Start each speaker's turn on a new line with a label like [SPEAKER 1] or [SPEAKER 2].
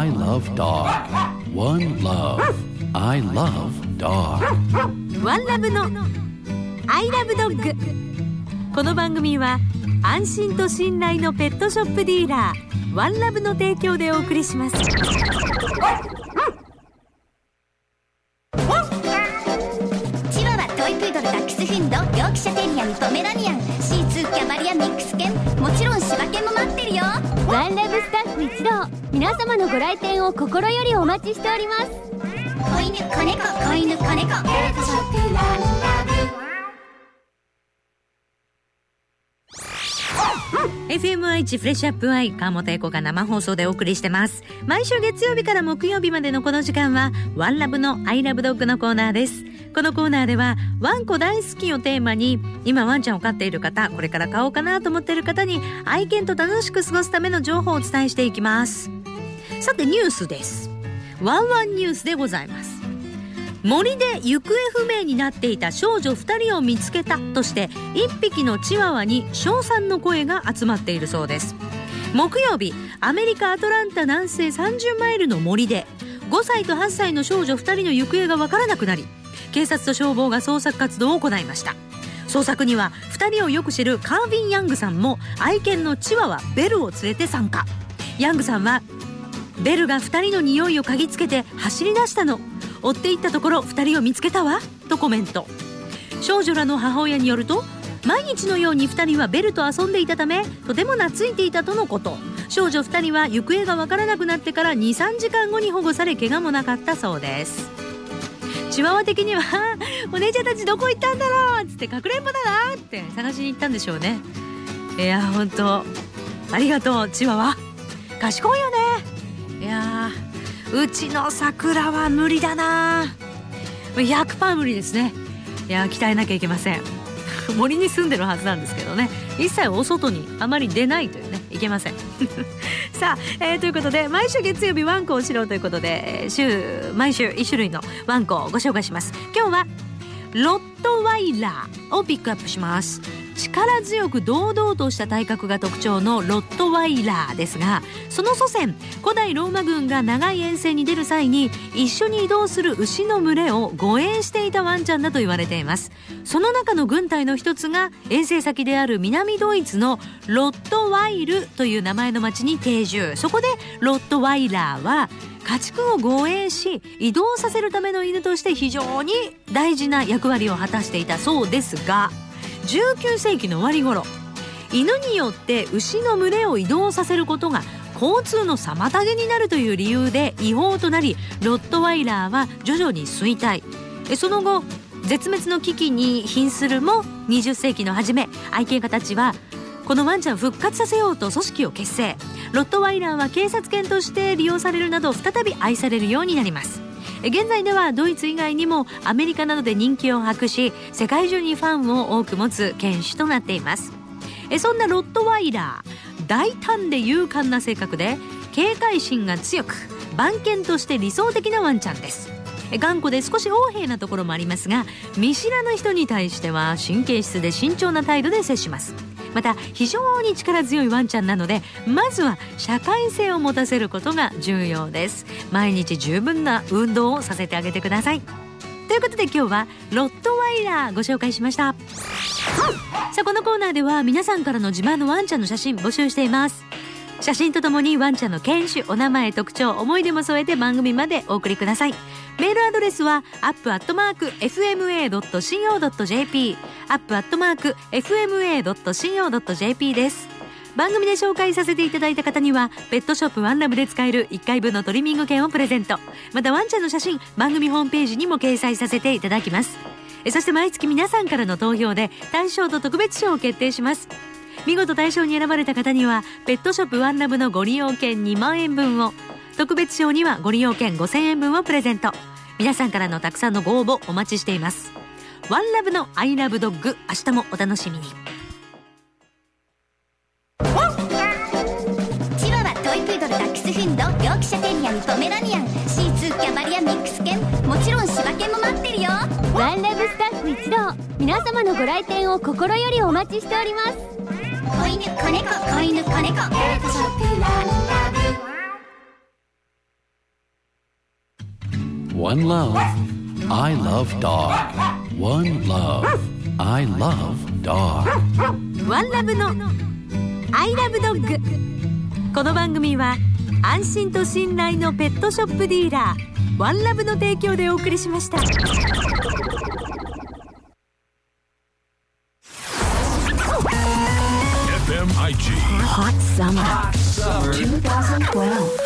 [SPEAKER 1] I love dog. One love. I love dog.
[SPEAKER 2] ワンラブの I love dog。 この番組は安心と信頼のペットショップディーラーワンラブの提供でお送りします。
[SPEAKER 3] チワワ、トイプードル、ダックスフンド、ヨークシャテリアン、ポメラニアン、シーツー、キャバリア、ミックス犬、もちろん柴犬も待ってるよ。
[SPEAKER 4] ワンラブスタッフ一同、皆様のご来店を心よりお待ちしております。
[SPEAKER 3] 子犬、子猫、子犬、子猫、ペットショップワンラブ。
[SPEAKER 2] FM 愛知フレッシュアップアイ、川本英子が生放送でお送りしてます。毎週月曜日から木曜日までのこの時間はワンラブの I love dog のコーナーです。このコーナーではワンコ大好きをテーマに、今ワンちゃんを飼っている方、これから飼おうかなと思っている方に愛犬と楽しく過ごすための情報をお伝えしていきます。さてニュースです。ワンワンニュースでございます。森で行方不明になっていた少女2人を見つけたとして1匹のチワワに称賛の声が集まっているそうです。木曜日、アメリカアトランタ南西30マイルの森で5歳と8歳の少女2人の行方が分からなくなり、警察と消防が捜索活動を行いました。捜索には2人をよく知るカービン・ヤングさんも愛犬のチワワベルを連れて参加。ヤングさんは、ベルが2人の匂いを嗅ぎつけて走り出したの、追っていったところ2人を見つけたわとコメント。少女らの母親によると、毎日のように2人はベルと遊んでいたためとても懐いていたとのこと。少女2人は行方がわからなくなってから 2,3 時間後に保護され怪我もなかったそうです。チワワ的にはお姉ちゃんたちどこ行ったんだろうっつってかくれんぼだなって探しに行ったんでしょうね。いや本当ありがとうチワワ、賢いよね。いやうちの桜は無理だな、 100% 無理ですね。いや鍛えなきゃいけません。森に住んでるはずなんですけどね、一切お外にあまり出ないというね、いけませんさあ、ということで毎週月曜日ワンコを知ろうということで、毎週1種類のワンコをご紹介します。今日はロットワイラーをピックアップします。力強く堂々とした体格が特徴のロットワイラーですが、その祖先古代ローマ軍が長い遠征に出る際に一緒に移動する牛の群れを護衛していたワンちゃんだと言われています。その中の軍隊の一つが遠征先である南ドイツのロットワイルという名前の町に定住。そこでロットワイラーは家畜を護衛し移動させるための犬として非常に大事な役割を果たしていたそうですが、19世紀の終わり頃、犬によって牛の群れを移動させることが交通の妨げになるという理由で違法となり、ロットワイラーは徐々に衰退。その後絶滅の危機に瀕するも、20世紀の初め愛犬家たちはこのワンちゃんを復活させようと組織を結成。ロットワイラーは警察犬として利用されるなど再び愛されるようになります。現在ではドイツ以外にもアメリカなどで人気を博し、世界中にファンを多く持つ犬種となっています。そんなロットワイラー、大胆で勇敢な性格で警戒心が強く、番犬として理想的なワンちゃんです。頑固で少し横柄なところもありますが、見知らぬ人に対しては神経質で慎重な態度で接します。また非常に力強いワンちゃんなので、まずは社会性を持たせることが重要です。毎日十分な運動をさせてあげてください。ということで今日はロットワイラーご紹介しました。さあこのコーナーでは皆さんからの自慢のワンちゃんの写真募集しています。写真とともにワンちゃんの犬種、お名前、特徴、思い出も添えて番組までお送りください。メールアドレスは up@fma.co.jp up@fma.co.jp です。番組で紹介させていただいた方にはペットショップワンラブで使える1回分のトリミング券をプレゼント。またワンちゃんの写真、番組ホームページにも掲載させていただきます。そして毎月皆さんからの投票で大賞と特別賞を決定します。見事大賞に選ばれた方にはペットショップワンラブのご利用券2万円分を、特別賞にはご利用券5000円分をプレゼント。皆さんからのたくさんのご応募お待ちしています。ワンラブのアイラブドッグ、明日もお楽しみに。
[SPEAKER 3] チワワ、トイプードル、ダックスフンド、ヨークシャテリアン、ポメラニアン、シーツー、キャバリア、ミックス犬、もちろん柴犬も待ってるよ。
[SPEAKER 4] ワンラブスタッフ一同、皆様のご来店を心よりお待ちしております。
[SPEAKER 3] 子犬、子猫、子犬、子猫、ペットショップワンラブ。
[SPEAKER 1] One love. I love dog. One love. I love dog.
[SPEAKER 2] ワンラブのアイラブドッグ。この番組は安心と信頼のペットショップディーラーワンラブの提供でお送りしました。
[SPEAKER 5] FMIG Hot Summer 2012